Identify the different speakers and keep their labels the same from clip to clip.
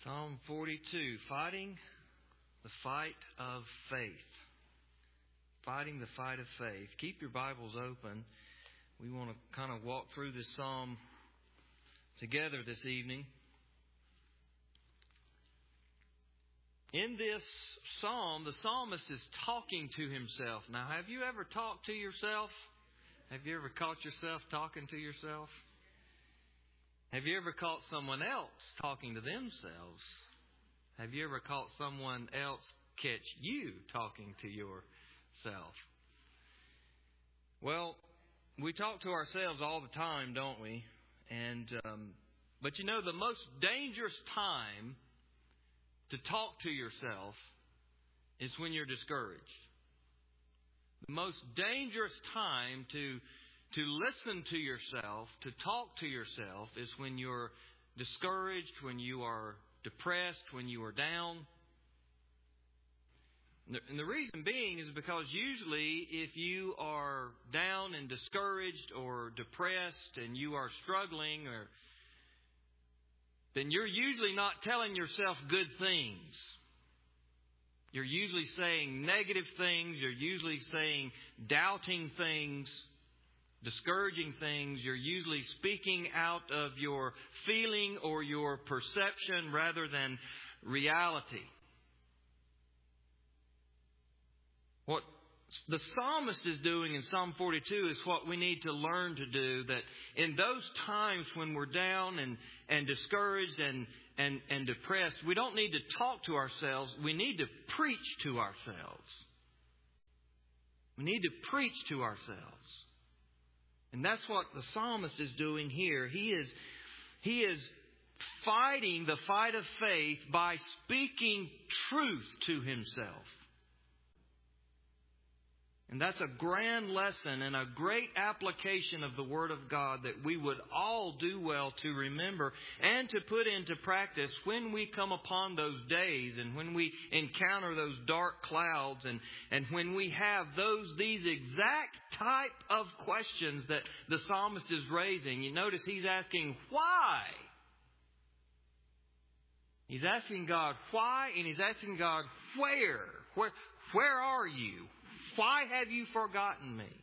Speaker 1: Psalm 42, fighting the fight of faith. Fighting the fight of faith. Keep your Bibles open. We want to kind of walk through this psalm together this evening. In this psalm, the psalmist is talking to himself. Now, have you ever talked to yourself? Have you ever caught yourself talking to yourself? Have you ever caught someone else talking to themselves? Have you ever caught someone else catch you talking to yourself? Well, we talk to ourselves all the time, don't we? But you know, the most dangerous time to talk to yourself is when you're discouraged. The most dangerous time to listen to yourself, to talk to yourself, is when you're discouraged, when you are depressed, when you are down. And the reason being is because usually if you are down and discouraged or depressed and you are struggling, then you're usually not telling yourself good things. You're usually saying negative things. You're usually saying doubting things, discouraging things. You're usually speaking out of your feeling or your perception rather than reality. What the psalmist is doing in Psalm 42 is what we need to learn to do, that in those times when we're down and discouraged and depressed, we don't need to talk to ourselves. We need to preach to ourselves. We need to preach to ourselves. And that's what the psalmist is doing here. He is fighting the fight of faith by speaking truth to himself. And that's a grand lesson and a great application of the Word of God that we would all do well to remember and to put into practice when we come upon those days and when we encounter those dark clouds and when we have these exact type of questions that the psalmist is raising. You notice he's asking why. He's asking God why, and he's asking God where. Where are you? Why have you forgotten me?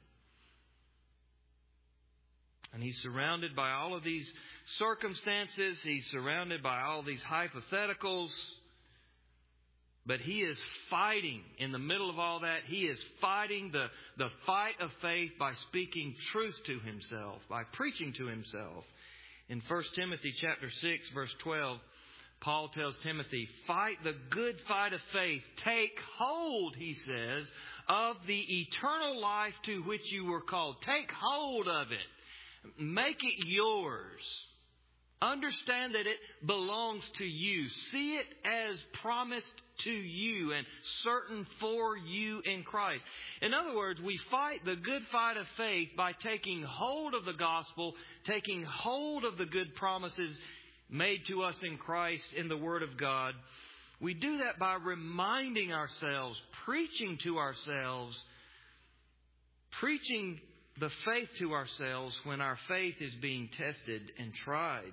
Speaker 1: And he's surrounded by all of these circumstances. He's surrounded by all these hypotheticals. But he is fighting in the middle of all that. He is fighting the fight of faith by speaking truth to himself, by preaching to himself. In 1 Timothy chapter 6, verse 12, Paul tells Timothy, fight the good fight of faith. Take hold, he says, of the eternal life to which you were called. Take hold of it. Make it yours. Understand that it belongs to you. See it as promised to you and certain for you in Christ. In other words, we fight the good fight of faith by taking hold of the gospel, taking hold of the good promises made to us in Christ in the Word of God. We do that by reminding ourselves, preaching to ourselves, preaching the faith to ourselves when our faith is being tested and tried.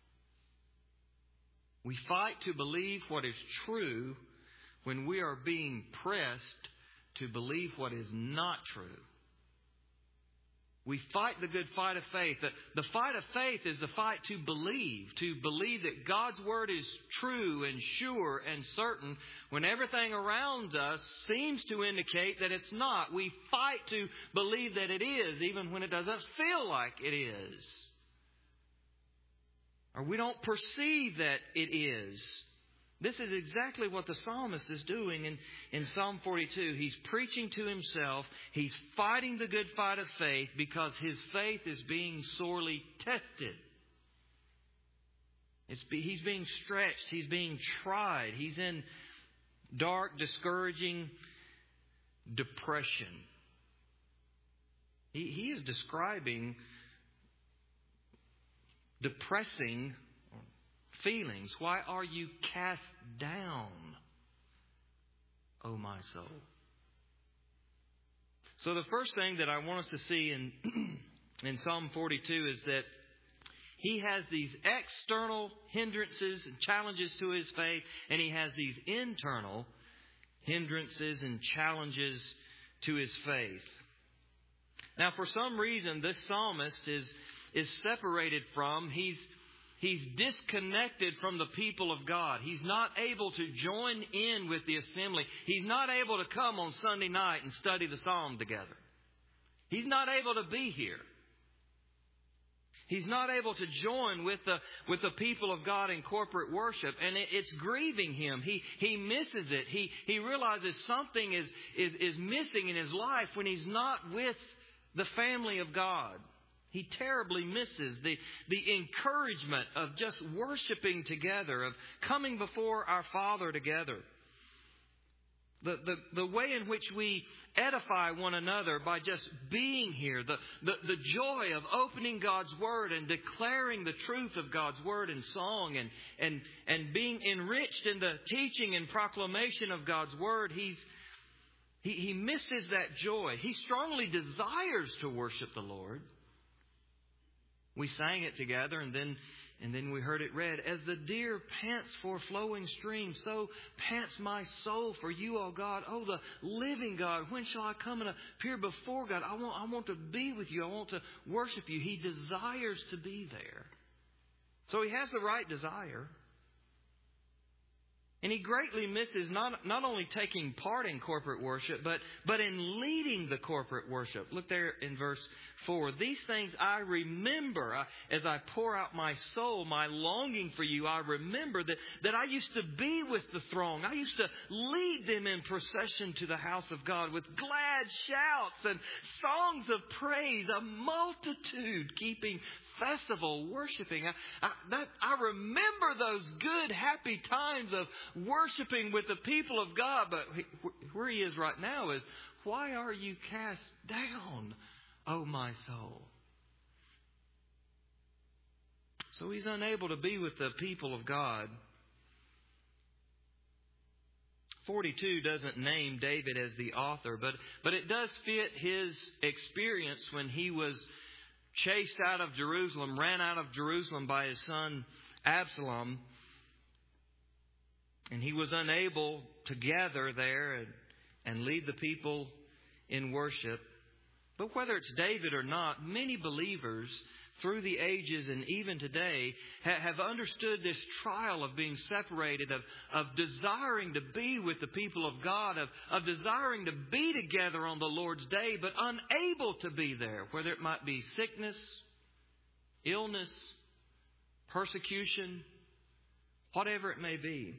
Speaker 1: We fight to believe what is true when we are being pressed to believe what is not true. We fight the good fight of faith. The fight of faith is the fight to believe that God's Word is true and sure and certain when everything around us seems to indicate that it's not. We fight to believe that it is, even when it doesn't feel like it is. Or we don't perceive that it is. This is exactly what the psalmist is doing in Psalm 42. He's preaching to himself. He's fighting the good fight of faith because his faith is being sorely tested. He's being stretched. He's being tried. He's in dark, discouraging depression. He is describing depressing feelings. Why are you cast down, O my soul? So the first thing that I want us to see in Psalm 42 is that He has these external hindrances and challenges to his faith, and he has these internal hindrances and challenges to his faith. Now, for some reason, this psalmist is separated from, he's disconnected from the people of God. He's not able to join in with the assembly. He's not able to come on Sunday night and study the psalm together. He's not able to be here. He's not able to join with the people of God in corporate worship, and it's grieving him. He misses it. He realizes something is missing in his life when he's not with the family of God. He terribly misses the encouragement of just worshiping together, of coming before our Father together. The way in which we edify one another by just being here, the joy of opening God's Word and declaring the truth of God's Word in song and being enriched in the teaching and proclamation of God's Word, he misses that joy. He strongly desires to worship the Lord. We sang it together, and then we heard it read, "As the deer pants for flowing streams, so pants my soul for you, O God. O the living God, when shall I come and appear before God?" I want to be with you. I want to worship you. He desires to be there. So he has the right desire. And he greatly misses not only taking part in corporate worship, but in leading the corporate worship. Look there in verse 4. "These things I remember as I pour out my soul, my longing for you. I remember that I used to be with the throng. I used to lead them in procession to the house of God with glad shouts and songs of praise, a multitude keeping festival, worshiping." I remember those good, happy times of worshiping with the people of God. But where he is right now is, "Why are you cast down, O my soul?" So he's unable to be with the people of God. 42 doesn't name David as the author, but it does fit his experience when he was chased out of Jerusalem, ran out of Jerusalem by his son Absalom. And he was unable to gather there and lead the people in worship. But whether it's David or not, many believers through the ages and even today have understood this trial of being separated, of desiring to be with the people of God, of desiring to be together on the Lord's day, but unable to be there, whether it might be sickness, illness, persecution, whatever it may be.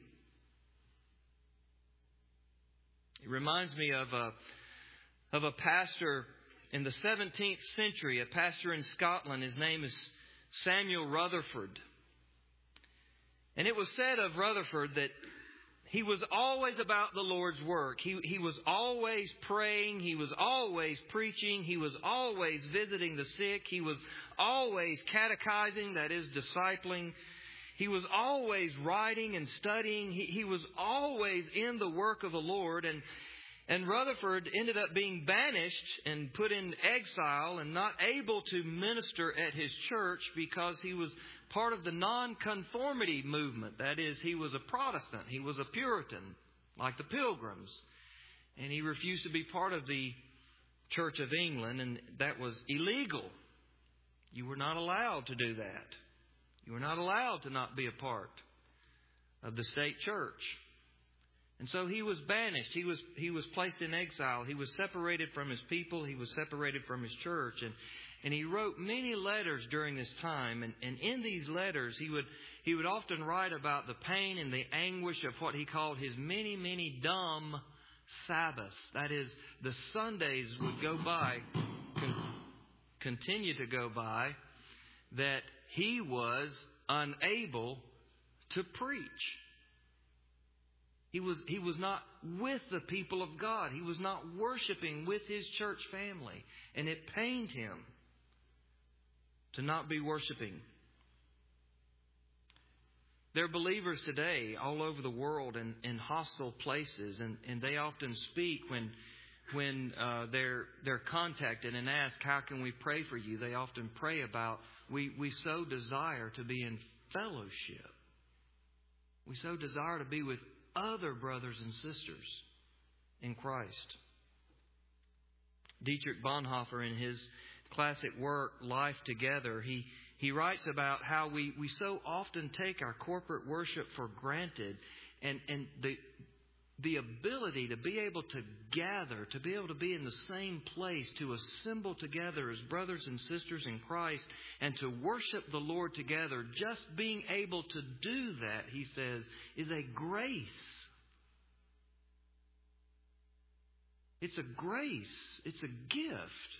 Speaker 1: It reminds me of a pastor in the 17th century, a pastor in Scotland. His name is Samuel Rutherford. And it was said of Rutherford that he was always about the Lord's work. He was always praying. He was always preaching. He was always visiting the sick. He was always catechizing, that is, discipling. He was always writing and studying. He was always in the work of the Lord. And Rutherford ended up being banished and put in exile and not able to minister at his church because he was part of the nonconformity movement. That is, he was a Protestant. He was a Puritan, like the Pilgrims. And he refused to be part of the Church of England, and that was illegal. You were not allowed to do that. You were not allowed to not be a part of the state church. And so he was banished. He was placed in exile. He was separated from his people. He was separated from his church. And he wrote many letters during this time. And in these letters, he would often write about the pain and the anguish of what he called his many, many dumb Sabbaths. That is, the Sundays would go by, continue to go by, that he was unable to preach. He was not with the people of God. He was not worshiping with his church family. And it pained him to not be worshiping. There are believers today all over the world in hostile places. And they often speak when they're contacted and asked, "How can we pray for you?" They often pray about we so desire to be in fellowship. We so desire to be with other brothers and sisters in Christ. Dietrich Bonhoeffer, in his classic work, Life Together, he writes about how we so often take our corporate worship for granted, and the ability to be able to gather, to be able to be in the same place, to assemble together as brothers and sisters in Christ and to worship the Lord together, just being able to do that, he says, is a grace. It's a grace. It's a gift.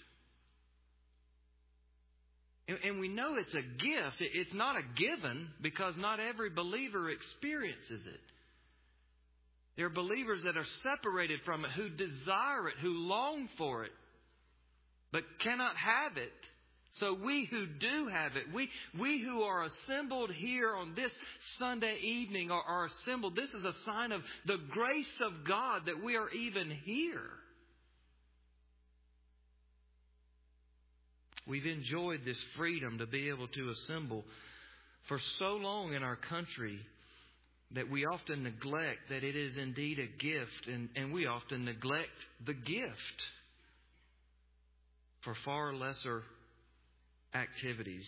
Speaker 1: And we know it's a gift. It's not a given because not every believer experiences it. There are believers that are separated from it, who desire it, who long for it, but cannot have it. So we who do have it, we who are assembled here on this Sunday evening are assembled. This is a sign of the grace of God that we are even here. We've enjoyed this freedom to be able to assemble for so long in our country that we often neglect that it is indeed a gift, and we often neglect the gift for far lesser activities.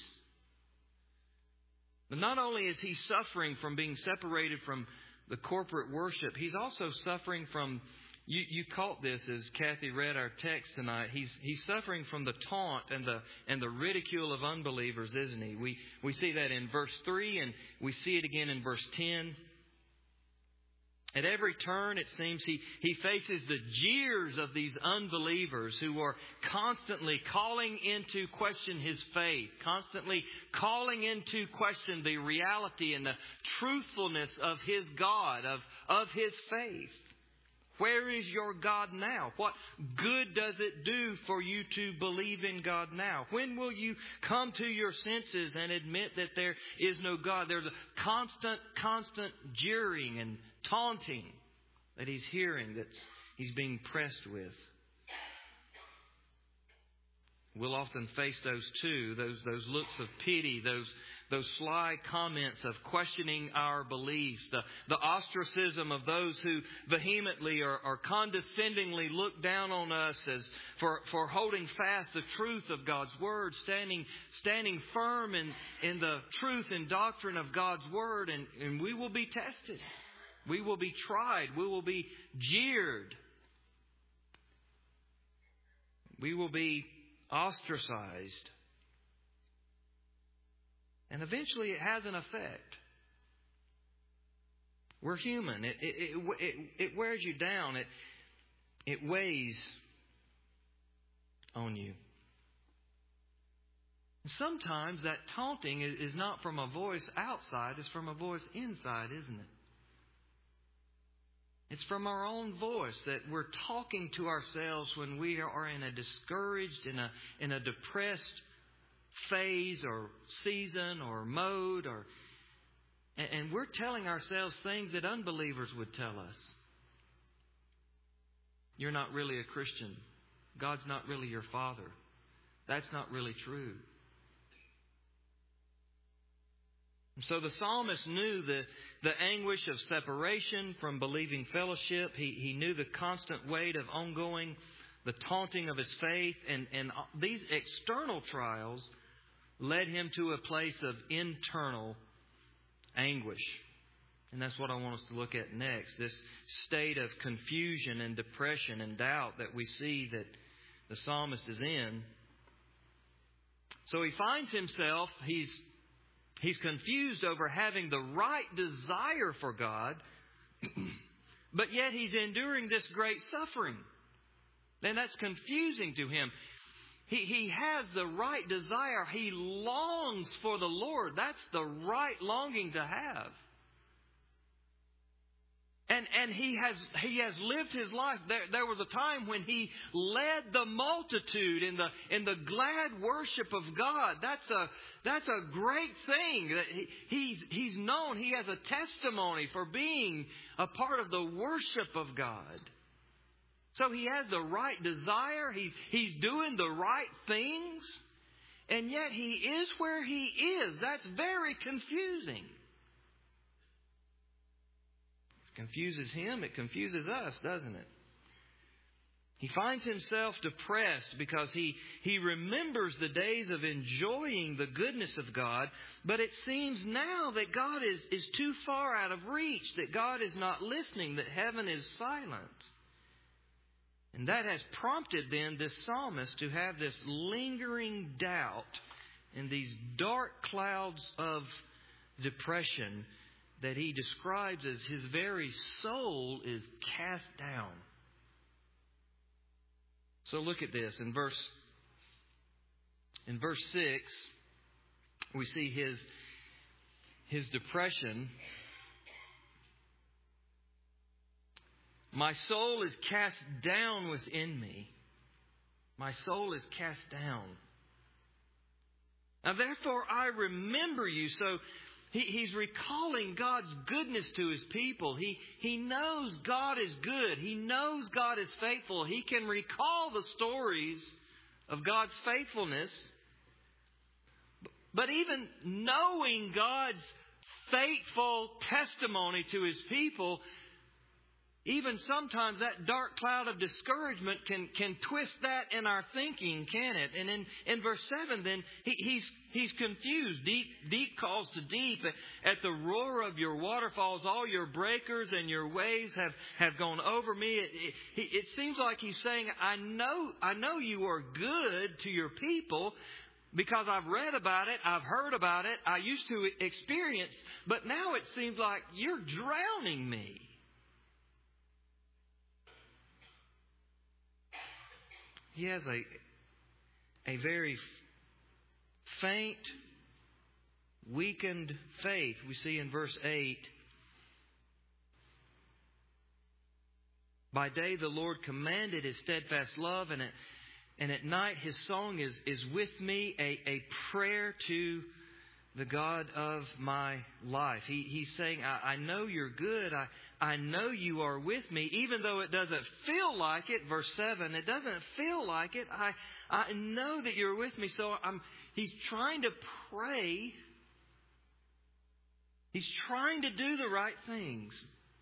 Speaker 1: But not only is he suffering from being separated from the corporate worship, he's also suffering from, you caught this as Kathy read our text tonight, he's suffering from the taunt and the ridicule of unbelievers, isn't he? We see that in verse 3, and we see it again in verse 10. At every turn, it seems, he faces the jeers of these unbelievers who are constantly calling into question his faith, constantly calling into question the reality and the truthfulness of his God, of his faith. Where is your God now? What good does it do for you to believe in God now? When will you come to your senses and admit that there is no God? There's a constant jeering and taunting that he's hearing, that he's being pressed with. We'll often face those too, those looks of pity, those sly comments of questioning our beliefs, the ostracism of those who vehemently or condescendingly look down on us as for holding fast the truth of God's Word, standing firm in the truth and doctrine of God's Word, and we will be tested. We will be tried. We will be jeered. We will be ostracized. And eventually it has an effect. We're human. It wears you down. It weighs on you. Sometimes that taunting is not from a voice outside. It's from a voice inside, isn't it? It's from our own voice that we're talking to ourselves when we are in a discouraged, in a depressed phase or season or mode, and we're telling ourselves things that unbelievers would tell us. You're not really a Christian. God's not really your Father. That's not really true. So the psalmist knew the anguish of separation from believing fellowship. He knew the constant weight of ongoing, the taunting of his faith. And these external trials led him to a place of internal anguish. And that's what I want us to look at next. This state of confusion and depression and doubt that we see that the psalmist is in. So he finds himself, He's confused over having the right desire for God, but yet he's enduring this great suffering. And that's confusing to him. He has the right desire. He longs for the Lord. That's the right longing to have. And he has lived his life. There was a time when he led the multitude in the glad worship of God. That's a great thing. That he's known. He has a testimony for being a part of the worship of God. So he has the right desire. He's doing the right things. and yet He is where He is. That's very confusing. It confuses Him, it confuses us, doesn't it? He finds himself depressed because he remembers the days of enjoying the goodness of God, but it seems now that God is too far out of reach, that God is not listening, that heaven is silent. And that has prompted then this psalmist to have this lingering doubt and these dark clouds of depression that he describes as his very soul is cast down. So look at this. In verse 6, we see his depression. My soul is cast down within me. My soul is cast down. Now therefore I remember you. So he's recalling God's goodness to His people. He knows God is good. He knows God is faithful. He can recall the stories of God's faithfulness. But even knowing God's faithful testimony to His people, even sometimes that dark cloud of discouragement can twist that in our thinking, can it? And in verse 7 then, he's confused. Deep calls to deep. At the roar of your waterfalls, all your breakers and your waves have gone over me. It seems like he's saying, I know you are good to your people because I've read about it, I've heard about it, I used to experience, but now it seems like you're drowning me. He has a very faint, weakened faith. We see in verse 8, by day the Lord commanded His steadfast love, and at night His song is with me, a prayer to the God of my life. He's saying, I know you're good. I know you are with me, even though it doesn't feel like it. Verse 7, it doesn't feel like it. I know that you're with me. So he's trying to pray. He's trying to do the right things.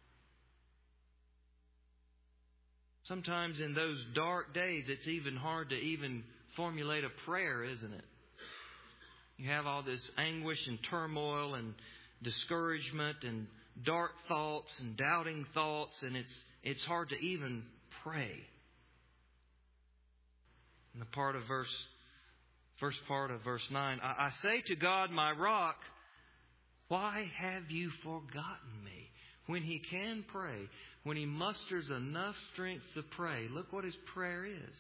Speaker 1: Sometimes in those dark days, it's even hard to even formulate a prayer, isn't it? You have all this anguish and turmoil and discouragement and dark thoughts and doubting thoughts, and it's hard to even pray. In the first part of verse 9, I say to God, my rock, why have you forgotten me? When he can pray, when he musters enough strength to pray, look what his prayer is.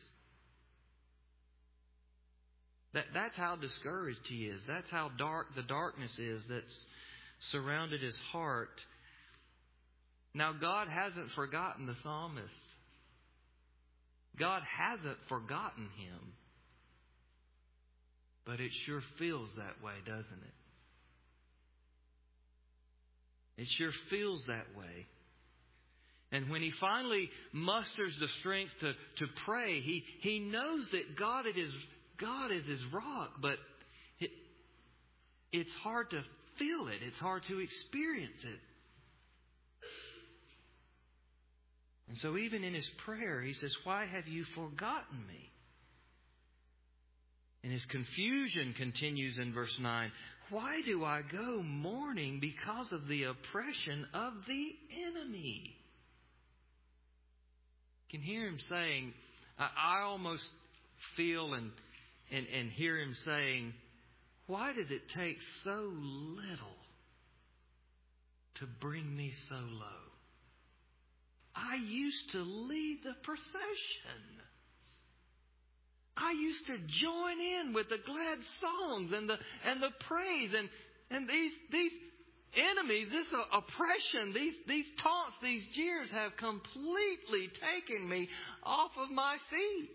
Speaker 1: That's how discouraged he is. That's how dark the darkness is that's surrounded his heart. Now, God hasn't forgotten the psalmist. God hasn't forgotten him. But it sure feels that way, doesn't it? It sure feels that way. And when he finally musters the strength to pray, he knows that God is his rock, but it's hard to feel it. It's hard to experience it. And so even in his prayer, he says, why have you forgotten me? And his confusion continues in verse 9. Why do I go mourning because of the oppression of the enemy? You can hear him saying, I almost feel and hear him saying, why did it take so little to bring me so low? I used to lead the procession. I used to join in with the glad songs and the praise and these enemies, this oppression, these taunts, these jeers have completely taken me off of my feet.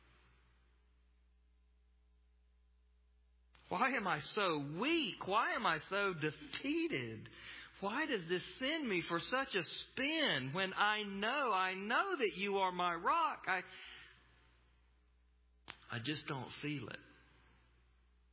Speaker 1: Why am I so weak? Why am I so defeated? Why does this send me for such a spin when I know that you are my rock? I just don't feel it.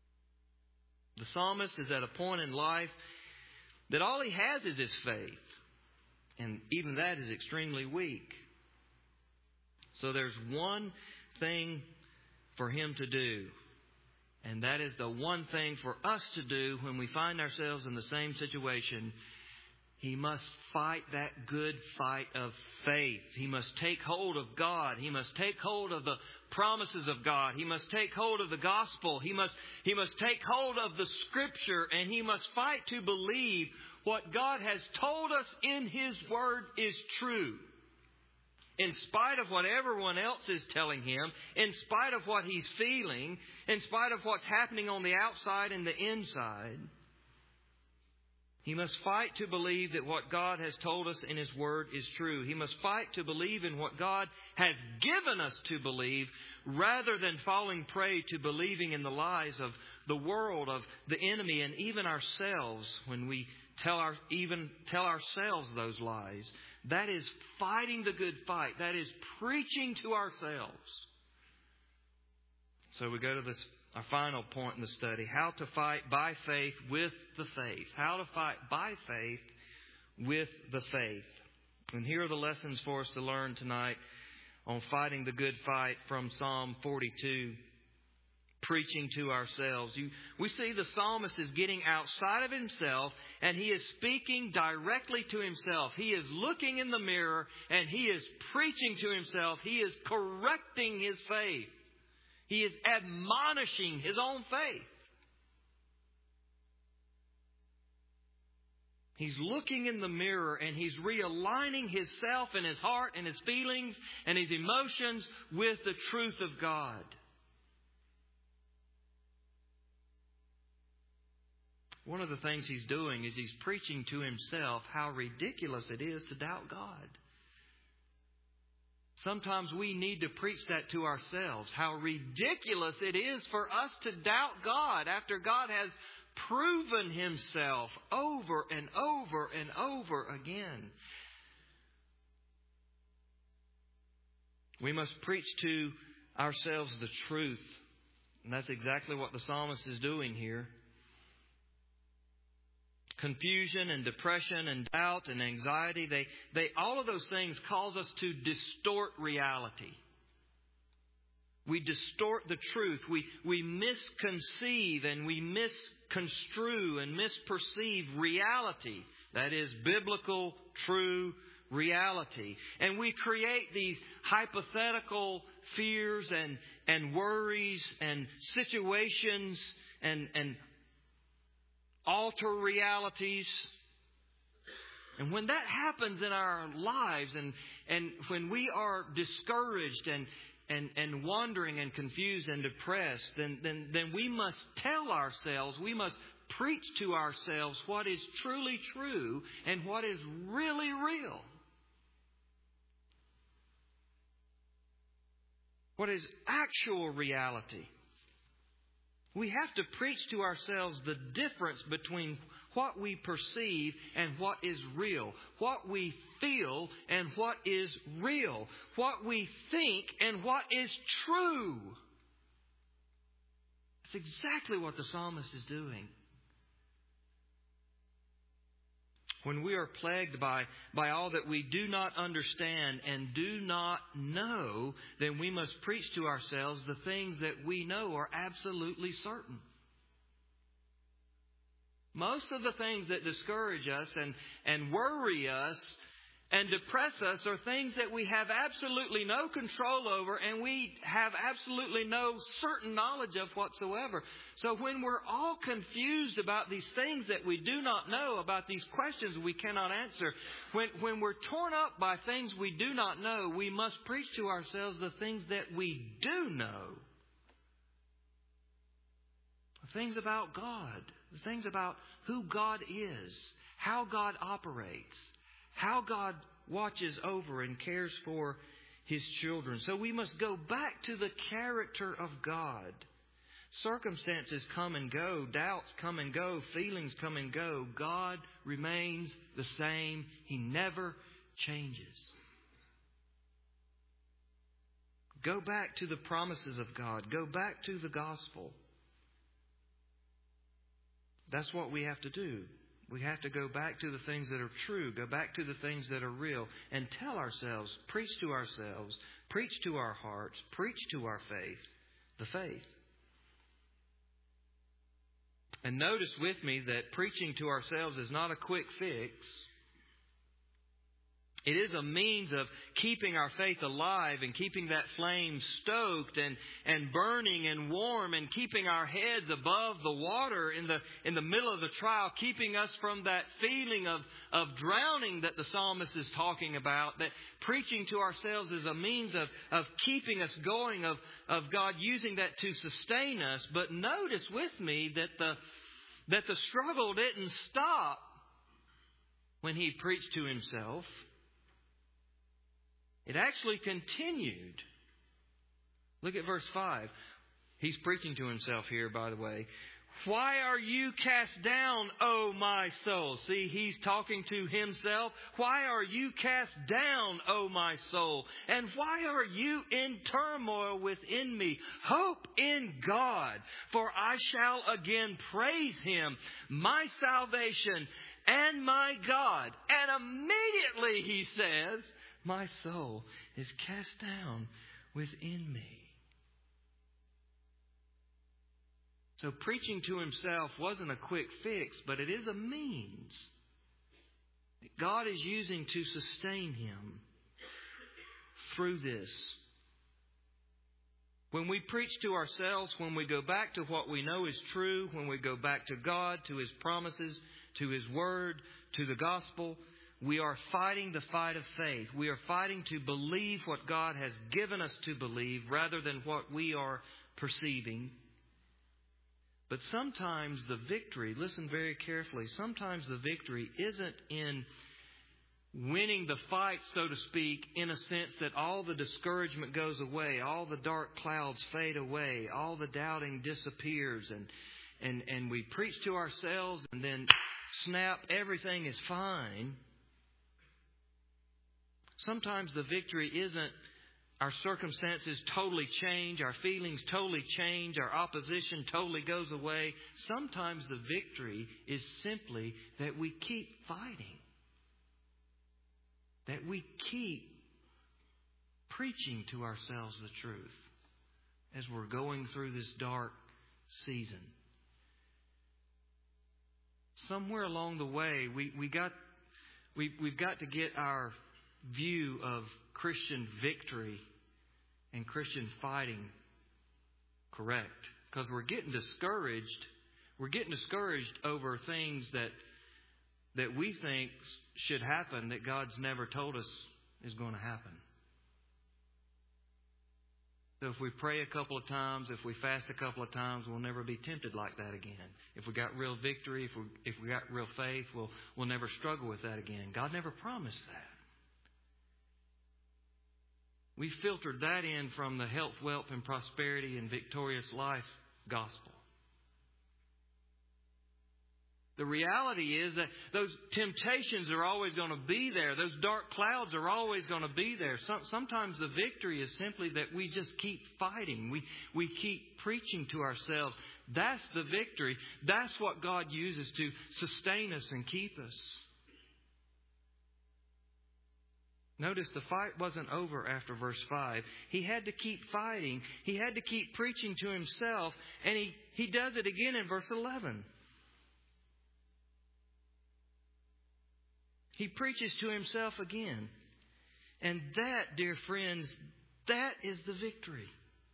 Speaker 1: The psalmist is at a point in life that all he has is his faith. And even that is extremely weak. So there's one thing for him to do. And that is the one thing for us to do when we find ourselves in the same situation. He must fight that good fight of faith. He must take hold of God. He must take hold of the promises of God. He must take hold of the gospel. He must take hold of the Scripture. And he must fight to believe what God has told us in His Word is true. In spite of what everyone else is telling him, in spite of what he's feeling, in spite of what's happening on the outside and the inside, he must fight to believe that what God has told us in His Word is true. He must fight to believe in what God has given us to believe, rather than falling prey to believing in the lies of the world, of the enemy, and even ourselves when we tell ourselves those lies. That is fighting the good fight. That is preaching to ourselves. So we go to our final point in the study. How to fight by faith with the faith. How to fight by faith with the faith. And here are the lessons for us to learn tonight on fighting the good fight from Psalm 42. Preaching to ourselves. We see the psalmist is getting outside of himself and he is speaking directly to himself. He is looking in the mirror and he is preaching to himself. He is correcting his faith. He is admonishing his own faith. He's looking in the mirror and he's realigning himself and his heart and his feelings and his emotions with the truth of God. One of the things he's doing is he's preaching to himself how ridiculous it is to doubt God. Sometimes we need to preach that to ourselves, how ridiculous it is for us to doubt God after God has proven Himself over and over and over again. We must preach to ourselves the truth. And that's exactly what the psalmist is doing here. Confusion and depression and doubt and anxiety, they all of those things cause us to distort reality. We distort the truth. We misconceive and we misconstrue and misperceive reality. That is biblical, true reality. And we create these hypothetical fears and worries and situations and alter realities. And when that happens in our lives and when we are discouraged and wandering and confused and depressed, then we must tell ourselves, we must preach to ourselves what is truly true and what is really real. What is actual reality. We have to preach to ourselves the difference between what we perceive and what is real. What we feel and what is real. What we think and what is true. That's exactly what the psalmist is doing. When we are plagued by all that we do not understand and do not know, then we must preach to ourselves the things that we know are absolutely certain. Most of the things that discourage us and worry us and depress us are things that we have absolutely no control over and we have absolutely no certain knowledge of whatsoever. So when we're all confused about these things that we do not know, about these questions we cannot answer, when we're torn up by things we do not know, we must preach to ourselves the things that we do know. The things about God, the things about who God is, how God operates, how God watches over and cares for His children. So we must go back to the character of God. Circumstances come and go. Doubts come and go. Feelings come and go. God remains the same. He never changes. Go back to the promises of God. Go back to the gospel. That's what we have to do. We have to go back to the things that are true, go back to the things that are real, and tell ourselves, preach to ourselves, preach to our hearts, preach to our faith, the faith. And notice with me that preaching to ourselves is not a quick fix. It is a means of keeping our faith alive and keeping that flame stoked and burning and warm and keeping our heads above the water in the middle of the trial, keeping us from that feeling of drowning that the psalmist is talking about. That preaching to ourselves is a means of keeping us going, of God using that to sustain us. But notice with me that the struggle didn't stop when he preached to himself. It actually continued. Look at verse 5. He's preaching to himself here, by the way. Why are you cast down, O my soul? See, he's talking to himself. Why are you cast down, O my soul? And why are you in turmoil within me? Hope in God, for I shall again praise Him, my salvation and my God. And immediately he says, my soul is cast down within me. So preaching to himself wasn't a quick fix, but it is a means that God is using to sustain him through this. When we preach to ourselves, when we go back to what we know is true, when we go back to God, to His promises, to His Word, to the gospel, we are fighting the fight of faith. We are fighting to believe what God has given us to believe rather than what we are perceiving. But sometimes the victory, listen very carefully, sometimes the victory isn't in winning the fight, so to speak, in a sense that all the discouragement goes away, all the dark clouds fade away, all the doubting disappears, and we preach to ourselves and then snap, everything is fine. Sometimes the victory isn't our circumstances totally change, our feelings totally change, our opposition totally goes away. Sometimes the victory is simply that we keep fighting. That we keep preaching to ourselves the truth as we're going through this dark season. Somewhere along the way, we've got to get our view of Christian victory and Christian fighting correct. Because we're getting discouraged. We're getting discouraged over things that we think should happen that God's never told us is going to happen. So if we pray a couple of times, if we fast a couple of times, we'll never be tempted like that again. If we got real victory, if we got real faith, we'll never struggle with that again. God never promised that. We filtered that in from the health, wealth, and prosperity and victorious life gospel. The reality is that those temptations are always going to be there. Those dark clouds are always going to be there. Sometimes the victory is simply that we just keep fighting. We keep preaching to ourselves. That's the victory. That's what God uses to sustain us and keep us. Notice the fight wasn't over after verse 5. He had to keep fighting. He had to keep preaching to himself. And he does it again in verse 11. He preaches to himself again. And that, dear friends, that is the victory.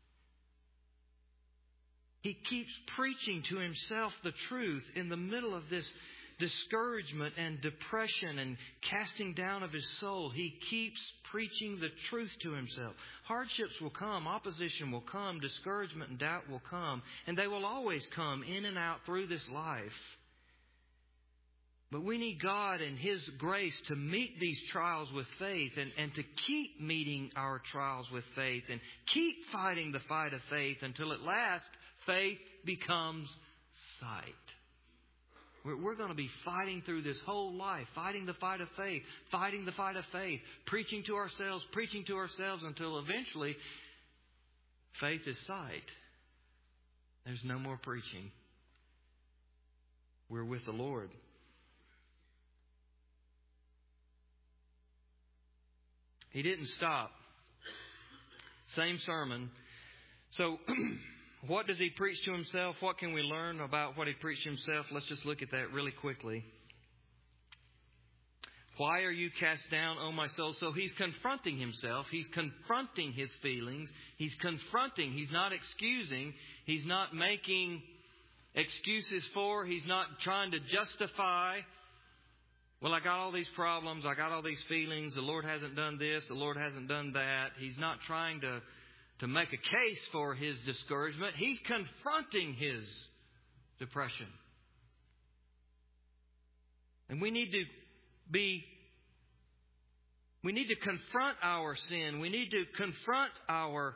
Speaker 1: He keeps preaching to himself the truth in the middle of this discouragement and depression and casting down of his soul. He keeps preaching the truth to himself. Hardships will come, opposition will come, discouragement and doubt will come, and they will always come in and out through this life. But we need God and His grace to meet these trials with faith and to keep meeting our trials with faith and keep fighting the fight of faith until at last faith becomes sight. We're going to be fighting through this whole life, fighting the fight of faith, fighting the fight of faith, preaching to ourselves until eventually faith is sight. There's no more preaching. we're with the Lord. He didn't stop. Same sermon. So, what does he preach to himself? What can we learn about what he preached to himself? Let's just look at that really quickly. Why are you cast down, O my soul? So he's confronting himself. He's confronting his feelings. He's confronting. He's not excusing. He's not making excuses for. He's not trying to justify. Well, I got all these problems. I got all these feelings. The Lord hasn't done this. The Lord hasn't done that. He's not trying to make a case for his discouragement. He's confronting his depression. And we need to confront our sin. We need to confront our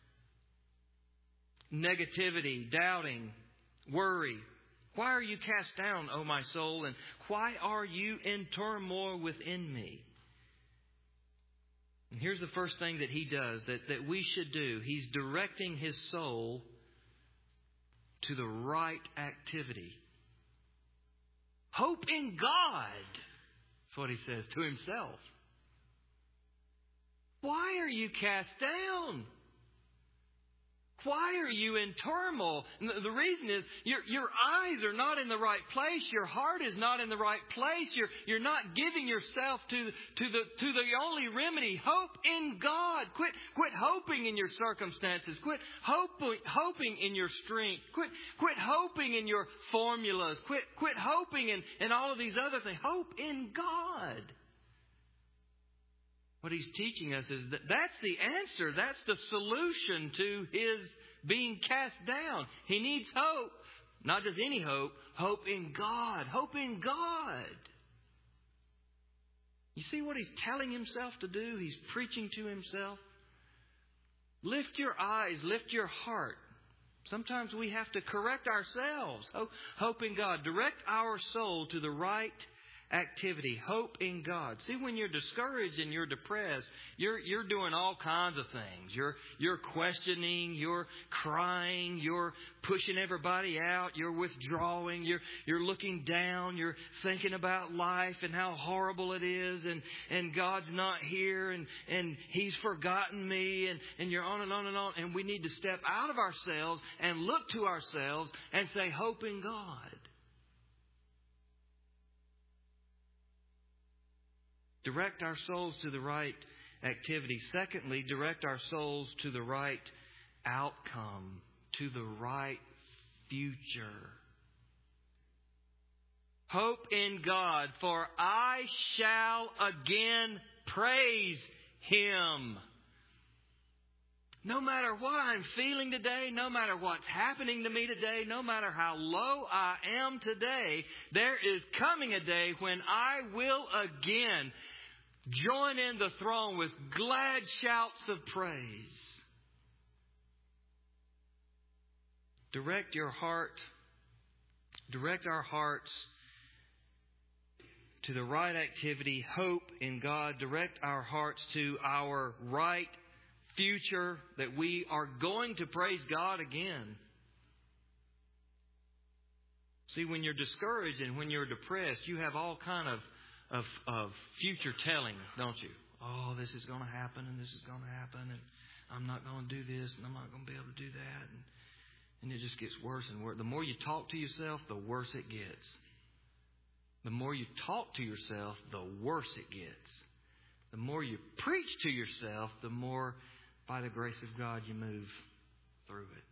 Speaker 1: negativity, doubting, worry. Why are you cast down, O my soul? And why are you in turmoil within me? And here's the first thing that he does that we should do. He's directing his soul to the right activity. Hope in God. That's what he says to himself. Why are you cast down? Why are you in turmoil? And the reason is your eyes are not in the right place. Your heart is not in the right place. You're not giving yourself to the only remedy. Hope in God. Quit hoping in your circumstances. Quit hoping in your strength. Quit hoping in your formulas. Quit hoping in all of these other things. Hope in God. What he's teaching us is that's the answer. That's the solution to his being cast down. He needs hope. Not just any hope. Hope in God. Hope in God. You see what he's telling himself to do? He's preaching to himself. Lift your eyes. Lift your heart. Sometimes we have to correct ourselves. Hope in God. Direct our soul to the right activity. Hope in God. See, when you're discouraged and you're depressed, you're doing all kinds of things. You're questioning, you're crying, you're pushing everybody out, you're withdrawing, you're looking down, you're thinking about life and how horrible it is, and God's not here, and He's forgotten me, and you're on and on and on. And we need to step out of ourselves and look to ourselves and say, hope in God. Direct our souls to the right activity. Secondly, direct our souls to the right outcome, to the right future. Hope in God, for I shall again praise Him. No matter what I'm feeling today, no matter what's happening to me today, no matter how low I am today, there is coming a day when I will again join in the throng with glad shouts of praise. Direct our hearts to the right activity, hope in God. Direct our hearts to our right future, that we are going to praise God again. See, when you're discouraged and when you're depressed, you have all kind of future telling, don't you? Oh, this is going to happen, and this is going to happen, and I'm not going to do this, and I'm not going to be able to do that. And it just gets worse and worse. The more you talk to yourself, the worse it gets. The more you talk to yourself, the worse it gets. The more you preach to yourself, the more, by the grace of God, you move through it.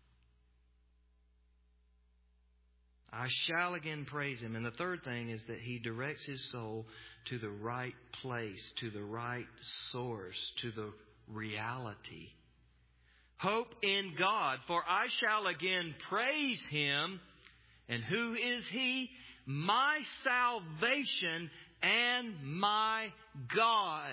Speaker 1: I shall again praise Him. And the third thing is that He directs his soul to the right place, to the right source, to the reality. Hope in God, for I shall again praise Him. And who is He? My salvation and my God.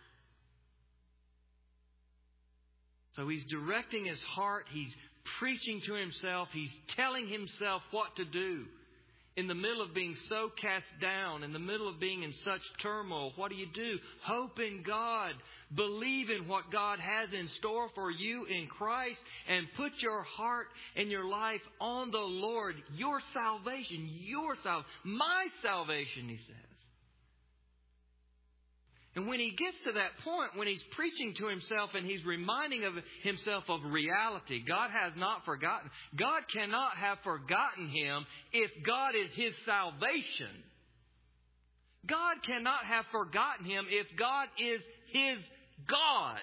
Speaker 1: So he's directing his heart. He's preaching to himself. He's telling himself what to do. In the middle of being so cast down, in the middle of being in such turmoil, what do? Hope in God. Believe in what God has in store for you in Christ, and put your heart and your life on the Lord. Your salvation, my salvation, he says. And when he gets to that point, when he's preaching to himself and he's reminding of himself of reality, God has not forgotten. God cannot have forgotten him if God is his salvation. God cannot have forgotten him if God is his God.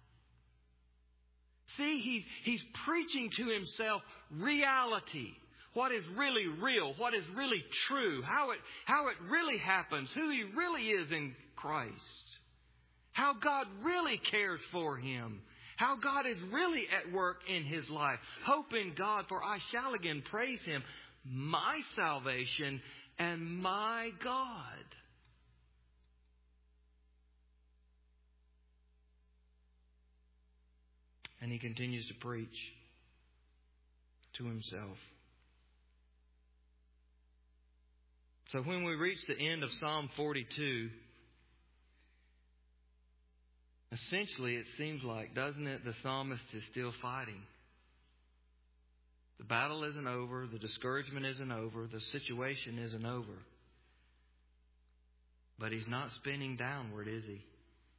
Speaker 1: See, he's preaching to himself reality. What is really real, what is really true, how it really happens, who he really is in Christ. How God really cares for him. How God is really at work in his life. Hope in God, for I shall again praise him, my salvation and my God. And he continues to preach to himself. So when we reach the end of Psalm 42, essentially it seems like, doesn't it, the psalmist is still fighting. The battle isn't over. The discouragement isn't over. The situation isn't over. But he's not spinning downward, is he?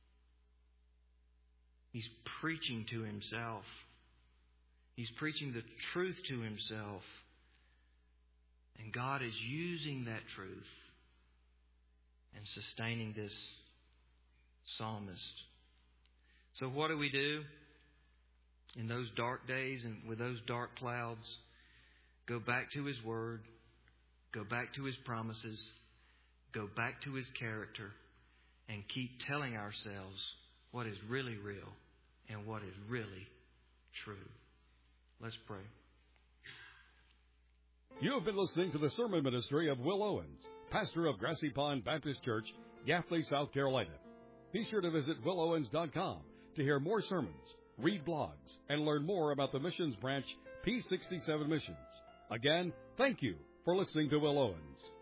Speaker 1: He's preaching to himself. He's preaching the truth to himself. And God is using that truth and sustaining this psalmist. So what do we do in those dark days and with those dark clouds? Go back to his word. Go back to his promises. Go back to his character. And keep telling ourselves what is really real and what is really true. Let's pray.
Speaker 2: You have been listening to the sermon ministry of Will Owens, pastor of Grassy Pond Baptist Church, Gaffney, South Carolina. Be sure to visit willowens.com to hear more sermons, read blogs, and learn more about the missions branch P67 Missions. Again, thank you for listening to Will Owens.